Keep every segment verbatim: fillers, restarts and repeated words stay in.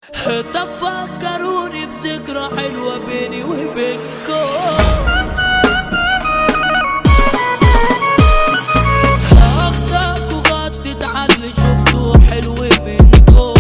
طب فكروني بذكرى حلوة بيني وبينكم، اخطاك وغطت على شفته حلو بينكم.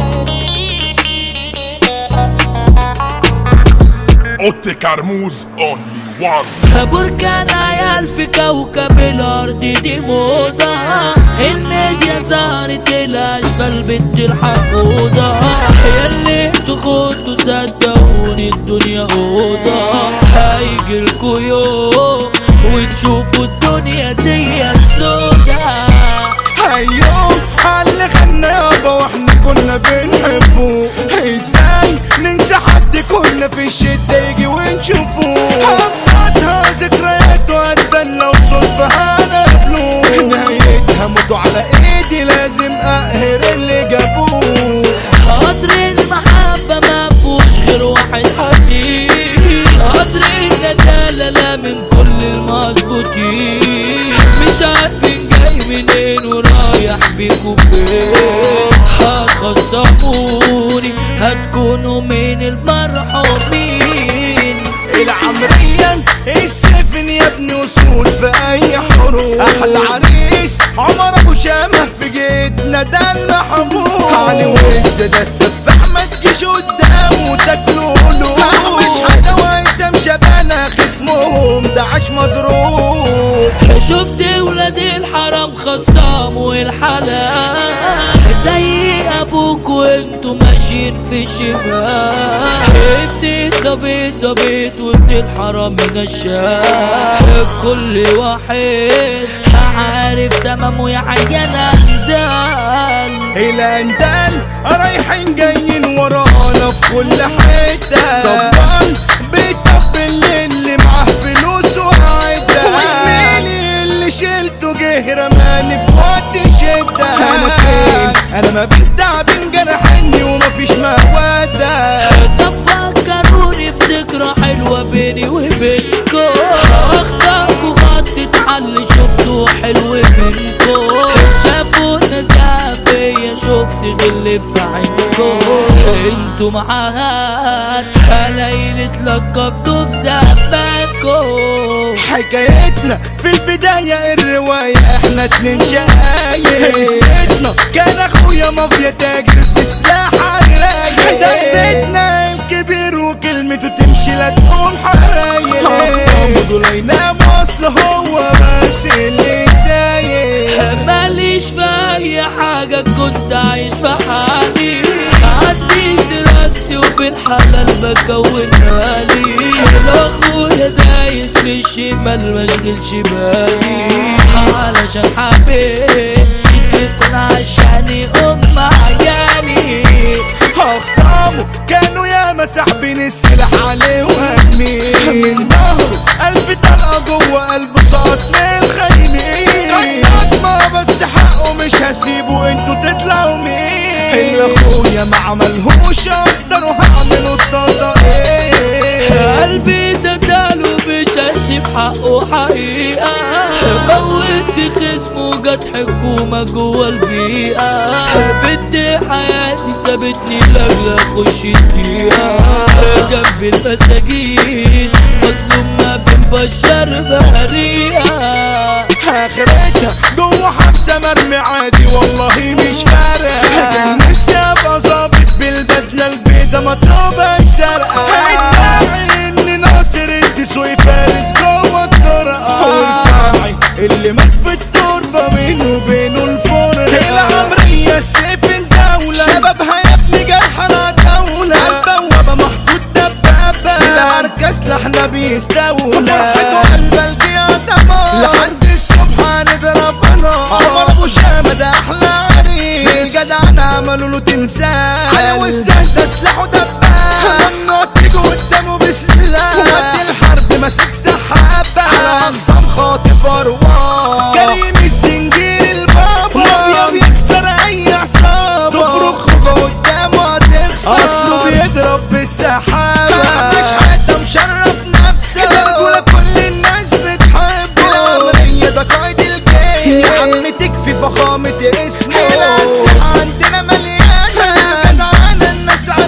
اوتي كرموز اونلي وان. بركان عيال في كوكب الارض دي موضة، الميديا ظهرت الاشبال بنت الحقودة، ياللي تخدوا صدقوني الدنيا اوضة، هيجيلكوا يوم وتشوفوا الدنيا دي السودا. هيوم اللي خلنا يابا واحنا كنا بنحبه، ازاي ننسى حد كنا في الشدة يجي ونشوفه، ابسطها ذكريات واتبنى وصدفة هنقابله، نهايتها موتوا على ايدي لازم اقهر اللي جابوه. قدر المحبة ما فيهوش غير واحد حزين، قدر الندالة لا من كل المظبوطين، مش عارفين جاي منين ورايح بيكوا فين، هتخصموني هتكونوا من المرحومين. العمريا السفن يا ابني وصول في اي حروب، احلى عريس عمر ابو شامه في جيتنا ده المحبوب، علي وعزة ده السفاح ما تجيش قدامه تاكلوا له، مش حدا وهيثم شبانه خصمهم ده عاش مضروب. شفت ولاد الحرام خصام والحلال زي ابوك وانتوا ماشيين في الشمال، انت ظابط ظابط وانت الحرام غشاش، كل واحد عارف تمامه يا عيال اندال. الاندال رايحين جايين ورانا في كل حته، طبعا بيطبل اللي معاه فلوس وعده، وزميلي اللي شلته جه رماني في وقت شده. انا فين انا ما بدع بنجرحني ومفيش مودة. طب فكروني بذكرى حلوة بيني وبينكم، اخطاك وغطت على شفته حلو منكم، شافونا زافية شفت غل في عينكم، انتوا معاهات ليلة لقبتوا في زمانكم. حكايتنا في البداية الرواية احنا اتنين شقايق، قصتنا كان اخويا مافيا تاجر في سلاح عالرايق، دبتنا الكبير وكلمته تمشي لا تكون حرايق، اخصامه دول يناموا اصل هو بس اللي سايق. ماليش في اي حاجة كنت عايش في حالي، عدي دراستي وبالحلال بكون مالي، اخويا دايس في الشمال مشغلش بالي، علشان حبيت يكون عشاني ام عيالي. اخصامه كانوا ياما ساحبين السلاح عليه وهمي، من ظهره الف طلقه جوه قلبه سقط من الخاينين، كان صدمه بس حقه مش هسيبه انتوا تطلعوا مين، اللي اخويا ما عملهوش اقدروا هعملوا الطاقه ايه. قلبي تداله مش هسيب حقه حقيقة، موت خصمه جت حكومة جوه البيئة، بنت حياتي سابتني لاجل اخش الدقيقة، جنب المساجين مظلوم ما بين بشر بريئة، اخرتها جوه حبسه مرمي عادي والله مش فارقه، كان نفسي ابقى ظابط بالبدله البيضه مطلوبه الزرقاء، الداعي اني ناصر الدسوقي فارس جوه الطرقه، والفاعي اللي مات في التربه بينه وبينه الفرقه، العمريه السيف الدوله شبابها يا ابني جرحنا دوله، البوابه محطوط دبابه في العركه سلاحنا بيستولى، فرحته قلب الجياد دمار لحد الصبح هنضرب نار، عمر ابو شامه ده احلى عريس جدعنا عملوا له تمثال، على وزان ده سلاحه دباب، ممنوع تيجوا قدامه بسلاح، وقت الحرب ماسك سحابه، على اقسام خاطف اروار، كريم السنجير البابا، مافيا بيكسر اي عصابه، تفرق خوجه قدامه هتخسر، اصله بيضرب بالسحابه، مفيش حد مشرف نفسه، ده رجوله كل الناس بتحبه، العمريه ده قائد الجيش، يا عم تكفي فخامه اسمه، الاسلحه عندنا مليانه، جدعانه الناس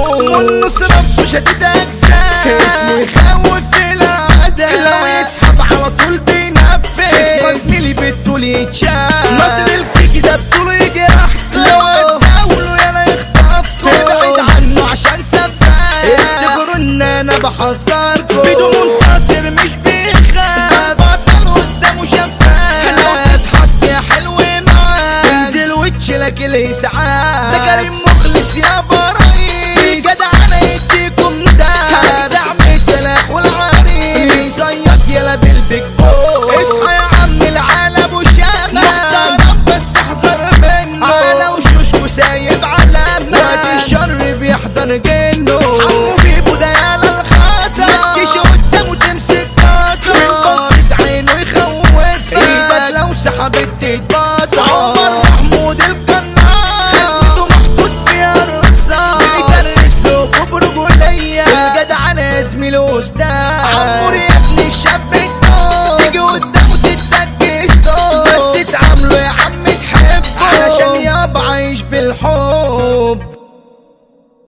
والنص نفسه شديد اجسام اسمه يخوف في العادة لو يسحب على طول بينفذ اسمه زميلي بالطول يتشاف مصر الكيكي ده بطوله يجرح لو هتزاوله يلا يخطفكوا ابعد عنه عشان سفاح افتكروا ان انا بحذركوا بدون منتصر مش بيخاف بطل قدامه شفاف لو تتحط يا حلو معاك انزل وتشيلك الاسعاف ده كريم مخلص يا برايس في جدع انا يديكم ده هجدع مثل اخو العريس صياد يلا بالبيج بوس اصحى يا عم العالم وشامة محترم بس احذر منه على وشوشكو سايب علامة وقت الشر بيحضر جنه حمو بيبو ده يالا الخطر متجيش قدامه تمسك قطر من قصة عينه يخوفك ايدك لو سحبت تتبطر